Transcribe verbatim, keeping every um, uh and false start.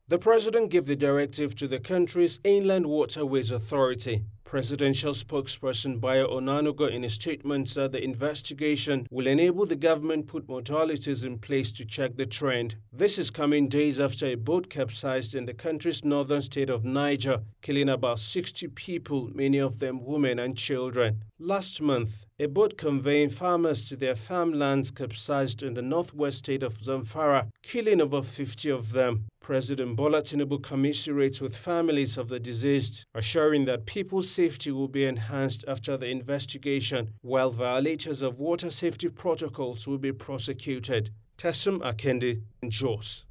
The president gave the directive to the country's Inland Waterways Authority. Presidential spokesperson Bayo Onanuga in a statement said the investigation will enable the government put modalities in place to check the trend. This is coming days after a boat capsized in the country's northern state of Niger, killing about sixty people, many of them women and children. Last month, a boat conveying farmers to their farmlands capsized in the northwest state of Zamfara, killing over fifty of them. President Bola Tinubu commiserates with families of the deceased, assuring that people's safety will be enhanced after the investigation, while violators of water safety protocols will be prosecuted. Tessum Akende, Jos.